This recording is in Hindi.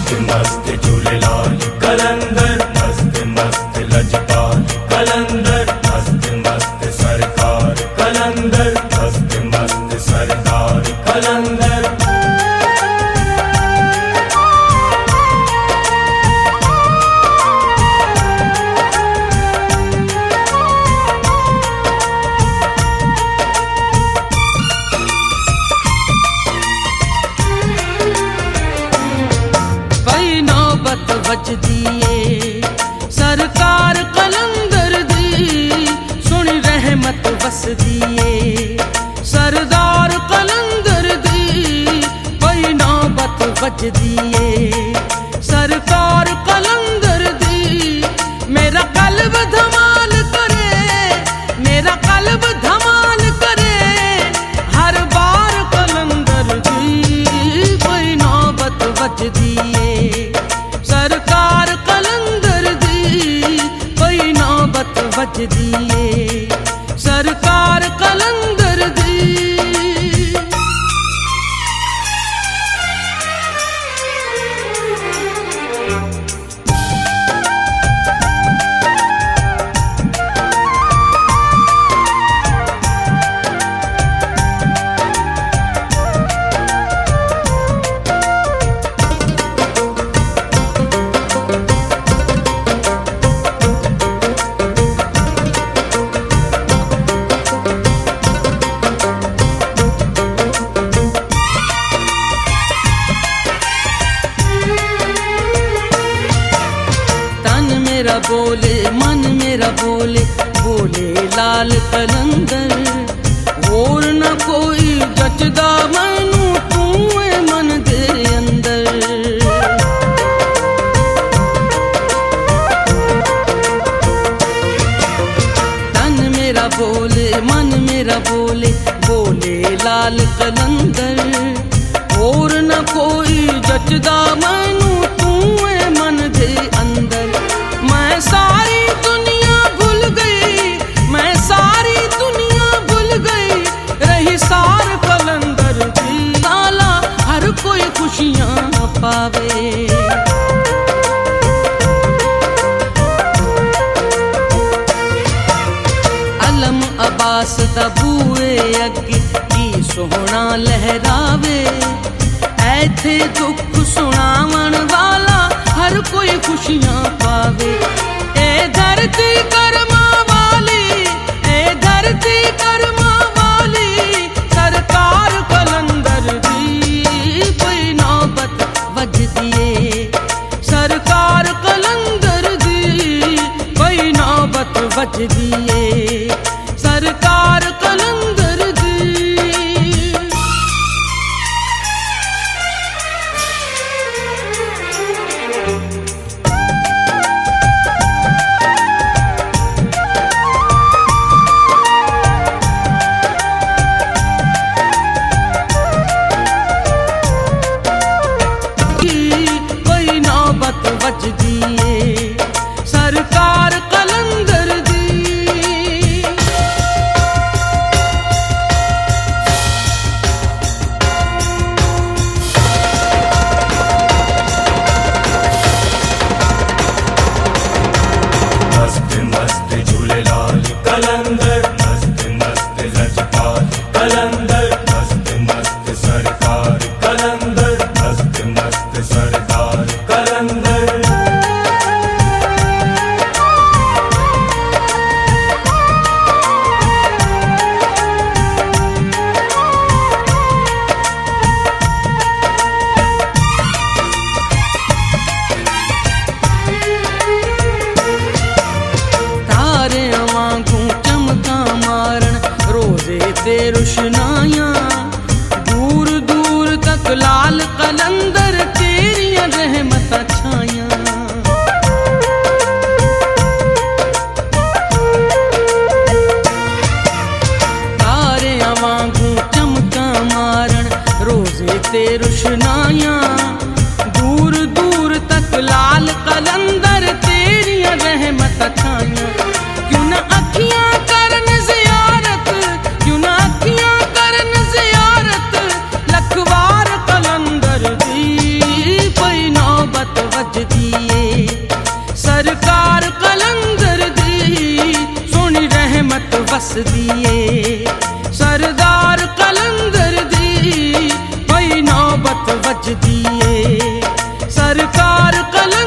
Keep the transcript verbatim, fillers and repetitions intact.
मस्त मस्त झूलेलाल कलंदर मस्त मस्त लजपाल कलंदर मस्त मस्त सरकार कलंदर मस्त मस्त सरदार कलंदर। बच दिए सरकार कलंदर दी सुन रहमत बस दिए सरदार कलंदर दी कोई नौबत बच दिए सरकार कलंदर दी। मेरा कल्ब धमाल करे मेरा कल्ब धमाल करे हर बार कलंदर दी कोई नौबत बच दिए सरकार कलंदर दी कोई नौबत बच दिए सरकार कलंदर दी। मेरा बोले मन मेरा बोले बोले लाल कलंदर और न कोई जचदा मैनू तू है मन दे अंदर। तन मेरा बोले मन मेरा बोले बोले लाल कलंदर और न कोई जचदा मैनू तू है मन दे अंदर। मैं सारी दुनिया भूल गई मैं सारी दुनिया भूल गई रही सार कलंदर दी ताला हर कोई खुशियां पावे। अलम अब्बास दा बूए अगे की सोहना लहरावे ऐथे दुख सुनावन वाला हर कोई खुशियां पावे। ए धरती कर्मा वाली ए धरती कर्मा वाली सरकार कलंदर दी कोई नौबत बज दिए सरकार कलंदर दी कोई नौबत बज दिए सरकार कलंदर दी। बच दिए सरकार कलंदर दी। मस्त मस्त झूलेलाल कलंदर मस्त मस्त लजपाल कलंदर मस्त मस्त सरकार कलंदर मस्त मस्त सरदार कलंदर। ते रुशनायां दूर दूर तक लाल कलंदर तेरियां रहमत छायां। तारियां वांगू चमका मारन रोजे ते रुशनायां दूर दूर तक लाल कलंदर तेरियां रहमत छायां। क्यों न अखियां करन ज़ियारत क्यों न अखियां करन ज़ियारत लखवार कलंदर दी कोई नौबत नौबत वजदी ए सरकार कलंदर दी सोनी रहमत वसदी ए सरदार कलंदर दी भई नौबत वजदी ए सरकार कलंदर